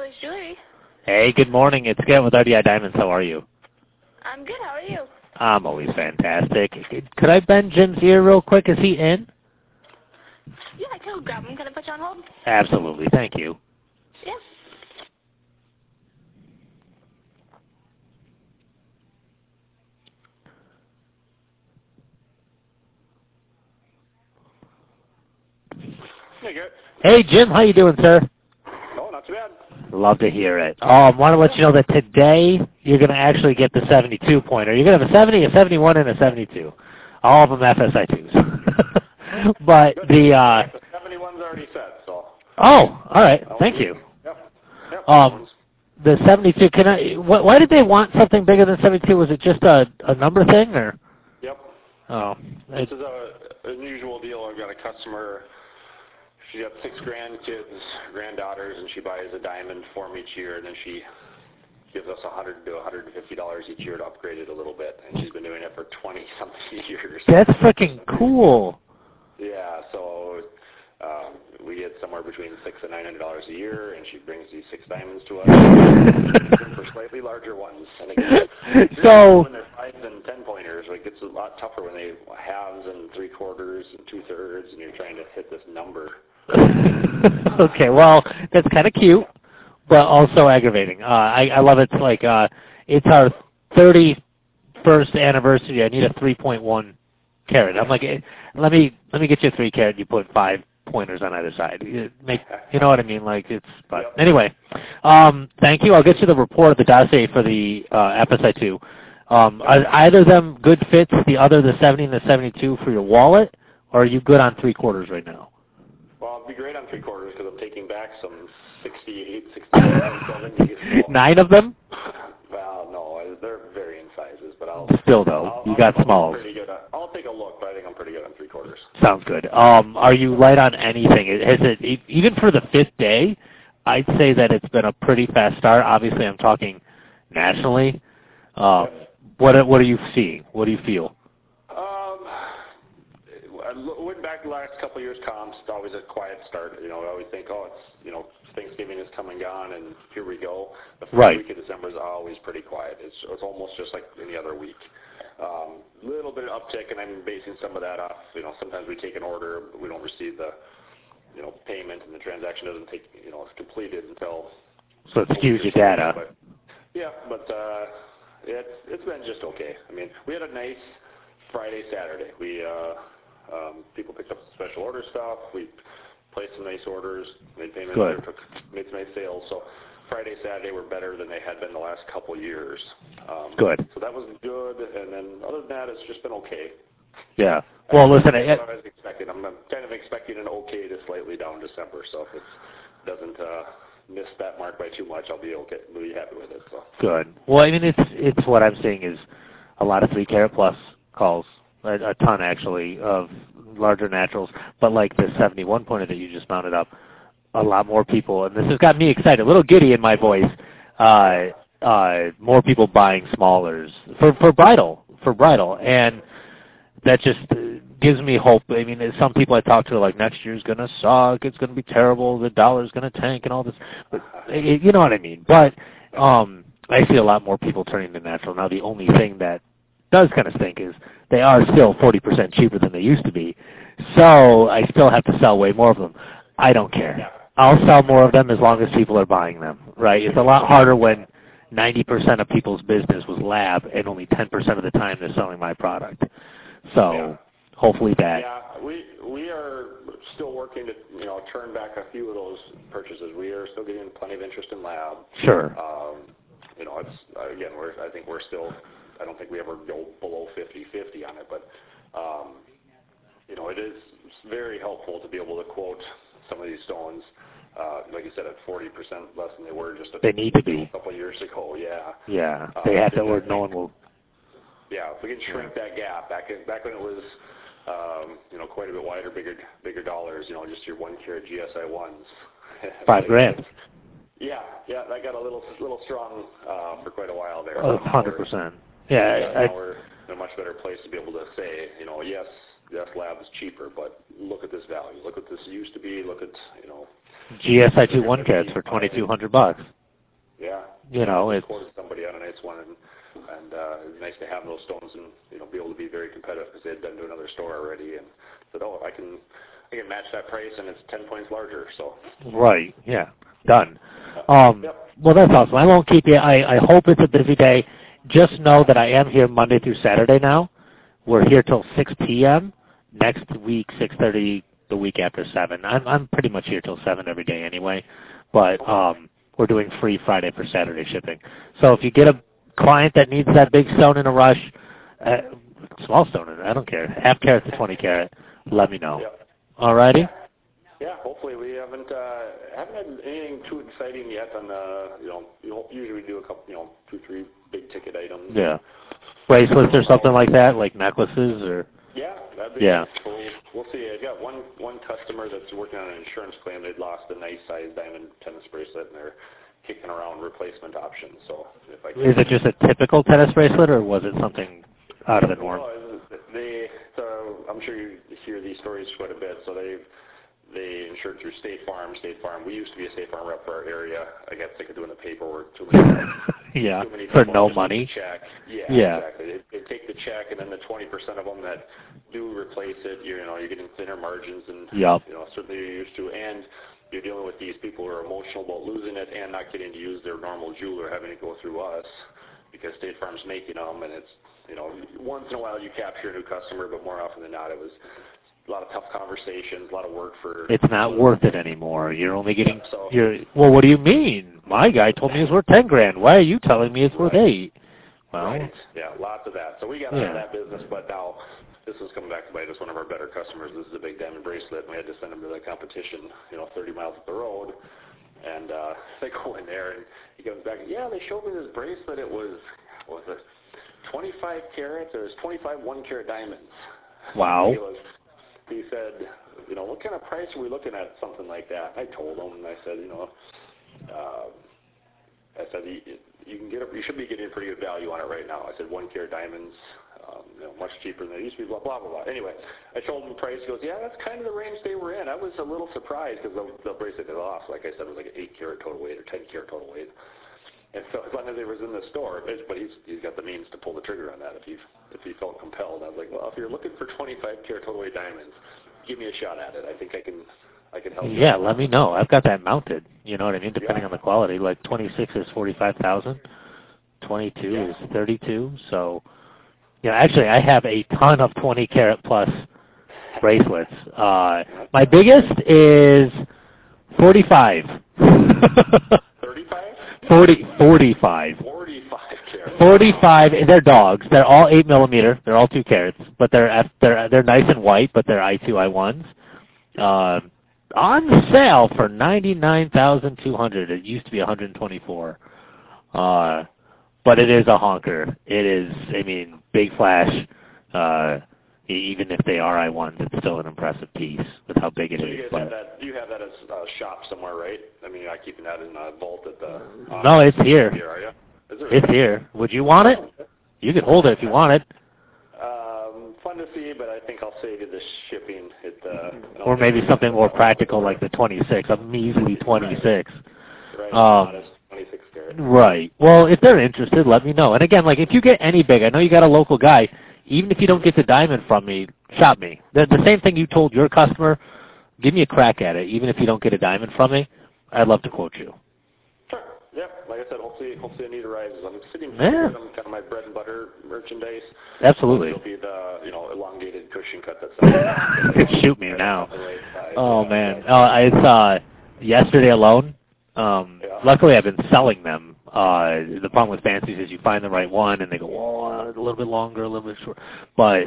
Miller's Jewelry. Hey, good morning. It's Kevin with RDI Diamonds. How are you? I'm good. How are you? I'm always fantastic. Could I bend Jim's ear real quick? Is he in? Yeah, I can grab him. Can I put you on hold? Absolutely. Thank you. Yeah. Hey, Garrett. Hey, Jim. How you doing, sir? Oh, not too bad. Love to hear it. Want to let you know that today you're going to actually get the 72 pointer. You're going to have a 70, a 71, and a 72. All of them FSI2s. But Good. the... The 71's already set, so... Oh, all right. Thank you. Yep. The 72, why did they want something bigger than 72? Was it just a number thing, or? Yep. Oh. This is an unusual deal. I've got a customer. She's got 6 grandkids, granddaughters, and she buys a diamond for them each year, and then she gives us $100 to $150 each year to upgrade it a little bit, and she's been doing it for 20-something years. That's freaking cool. Yeah, so we get somewhere between $600 and $900 a year, and she brings these 6 diamonds to us for slightly larger ones. And it gets, so when they're 5 and 10 pointers, it gets a lot tougher when they halves and 3/4 and 2/3, and you're trying to hit this number. Okay, well, that's kind of cute, but also aggravating. I love it. It's like it's our 31st anniversary. I need a 3.1 carat. I'm like, let me get you a 3 carat. You put 5 pointers on either side. You know what I mean? Like it's. But Yep. Anyway, thank you. I'll get you the report of the dossier for the FSI2. Are either of them good fits? The other, the 70 and the 72, for your wallet, or are you good on 3/4 right now? Well, it'd be great on 3/4 because I'm taking back some 68, 69, 70. So. 9 of them? Well, no, they're varying sizes, but Still though, you got smalls. I'll take a look, but I think I'm pretty good on 3/4. Sounds good. Are you light on anything? Has it, even for the 5th day, I'd say that it's been a pretty fast start. Obviously, I'm talking nationally. What are you seeing? What do you feel? I went back the last couple of years comps. It's always a quiet start. I always think, Thanksgiving is come and gone, and here we go. The first week of December is always pretty quiet. It's almost just like any other week. Little bit of uptick, and I'm basing some of that off. Sometimes we take an order, but we don't receive the, payment, and the transaction doesn't take, it's completed until. So it skews your data. But it's been just okay. I mean, we had a nice Friday, Saturday. We people picked up some special order stuff. We placed some nice orders, made payments, made some nice sales. So Friday, Saturday were better than they had been the last couple years. Good. So that was good. And then other than that, it's just been okay. Yeah. Well, listen. That's what I was expecting. I'm kind of expecting an okay to slightly down December. So if it doesn't miss that mark by too much, I'll be okay. We'll be happy with it. So. Good. Well, I mean, it's what I'm seeing is a lot of 3 carat plus calls. A ton, actually, of larger naturals. But like the 71 pointer that you just mounted up, a lot more people, and this has got me excited, a little giddy in my voice, more people buying smallers for bridal. And that just gives me hope. I mean, some people I talk to are like, next year's going to suck, it's going to be terrible, the dollar's going to tank and all this. But, you know what I mean. But I see a lot more people turning to natural. Now, the only thing that does kind of stink is they are still 40% cheaper than they used to be. So I still have to sell way more of them. I don't care. Yeah. I'll sell more of them as long as people are buying them, right? It's a lot harder when 90% of people's business was lab and only 10% of the time they're selling my product. So hopefully that. Yeah, we are still working to turn back a few of those purchases. We are still getting plenty of interest in lab. Sure. It's again, I think we're still. I don't think we ever go below 50-50 on it, but it is very helpful to be able to quote some of these stones, like you said, at 40% less than they were just they need to be. A couple of years ago. Yeah. Yeah, they have to, or no one will. Yeah, if we can shrink that gap back when it was, quite a bit wider, bigger dollars. Just your 1 carat GSI ones. $5,000. Yeah, that got a little strong for quite a while there. 100%. Yeah, now we're in a much better place to be able to say, yes, yes, lab is cheaper, but look at this value. Look what this used to be. Look at, GSI 1 carats for $2,200. Yeah. It's quoted somebody on a nice one, and it's nice to have those stones and be able to be very competitive because they had been to another store already and said, I can match that price and it's 10 points larger. So right, yeah, done. Yep. Well, that's awesome. I won't keep you. I hope it's a busy day. Just know that I am here Monday through Saturday now. We're here till 6 p.m. Next week, 6:30. The week after 7. I'm pretty much here till 7 every day anyway. But we're doing free Friday for Saturday shipping. So if you get a client that needs that big stone in a rush, small stone, I don't care, half carat to 20 carat, let me know. Yep. All righty? Yeah, hopefully we haven't had anything too exciting yet on usually we do a couple, 2, 3 big ticket items. Yeah. Bracelets or something like that, like necklaces or... Yeah, that'd be nice. We'll see. I got one customer that's working on an insurance claim. They'd lost a nice size diamond tennis bracelet, and they're kicking around replacement options. So if I can, is it just a typical tennis bracelet, or was it something out of the norm? So I'm sure you hear these stories quite a bit. So they insured through State Farm. We used to be a State Farm rep for our area. I got sick of doing the paperwork. Too many. Yeah, too many for no money. Check. Yeah, exactly. They take the check, and then the 20% of them that do replace it, you're getting thinner margins, and certainly you're used to, and you're dealing with these people who are emotional about losing it and not getting to use their normal jeweler, having to go through us because State Farm's making them, and it's once in a while you capture a new customer, but more often than not it was a lot of tough conversations, a lot of work for... It's not worth it anymore. You're only getting... well, what do you mean? My guy told me it's worth $10,000. Why are you telling me it's worth $8,000? Well... Right. Yeah, lots of that. So we got out of that business, but now this is coming back to bite us. One of our better customers, this is a big diamond bracelet, and we had to send him to the competition, 30 miles up the road. And they go in there, and he comes back, they showed me this bracelet. It was 25 carats. It was 25 1-carat diamonds. Wow. He said, what kind of price are we looking at, something like that? I told him, and I said, you should be getting a pretty good value on it right now. I said 1-carat diamonds, much cheaper than they used to be, blah, blah, blah, blah. Anyway, I told him the price. He goes, that's kind of the range they were in. I was a little surprised because the bracelet they lost, like I said, was like an 8-carat total weight or 10-carat total weight. And so as long as it was in the store, but he's got the means to pull the trigger on that if he felt compelled. I was like, well, if you're looking for 25-carat total weight diamonds, give me a shot at it. I think I can help you. Yeah, let me know. I've got that mounted. You know what I mean? Depending on the quality. Like 26 is $45,000, 22 is $32. So, actually, I have a ton of 20-carat plus bracelets. My biggest is 45. 35? 45. 45 carats. 45. They're dogs. They're all 8 millimeter. They're all 2 carats, but they're nice and white. But they're I2 I1s. On sale for $99,200. It used to be $124. But it is a honker. It is. Big flash. Even if they are I1s, it's still an impressive piece with how big it is. You have that as a shop somewhere, right? I keep that in a vault at the... No, it's here. Are you? It's here. Would you want it? You could hold it if you want it. Fun to see, but I think I'll save you the shipping. Or maybe something more practical like the 26, a measly 26. Right, modest 26 carat. Right. Well, if they're interested, let me know. And again, if you get any big, I know you got a local guy. Even if you don't get the diamond from me, shop me. The same thing you told your customer, give me a crack at it. Even if you don't get a diamond from me, I'd love to quote you. Sure. Yeah. Like I said, hopefully a need arises. I'm sitting here. I'm kind of my bread and butter merchandise. Absolutely. It'll be the elongated cushion cut that's. Shoot me now. Oh man. It's yesterday alone. Luckily, I've been selling them. The problem with fancies is you find the right one, and they go, a little bit longer, a little bit short. But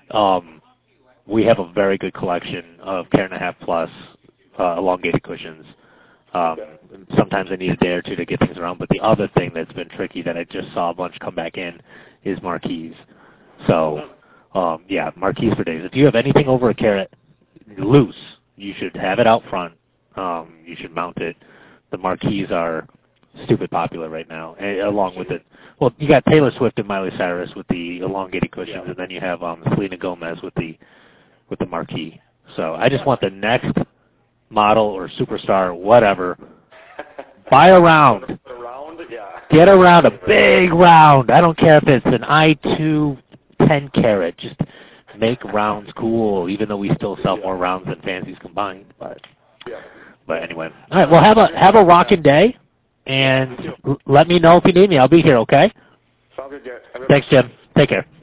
we have a very good collection of 1.5 plus elongated cushions. Sometimes I need a day or two to get things around. But the other thing that's been tricky that I just saw a bunch come back in is marquees. So, marquees for days. If you have anything over a carat loose, you should have it out front. You should mount it. The marquees are stupid popular right now, along with it. Well, you got Taylor Swift and Miley Cyrus with the elongated cushions, and then you have Selena Gomez with the with the marquee. So I just want the next model or superstar, whatever. Buy a round. Get around a big round. I don't care if it's an i2 10 carat. Just make rounds cool, even though we still sell more rounds than fancies combined. But anyway. All right, well, have a rocking day, and let me know if you need me. I'll be here, okay? Sounds good, Garrett. Thanks, Jim. Take care.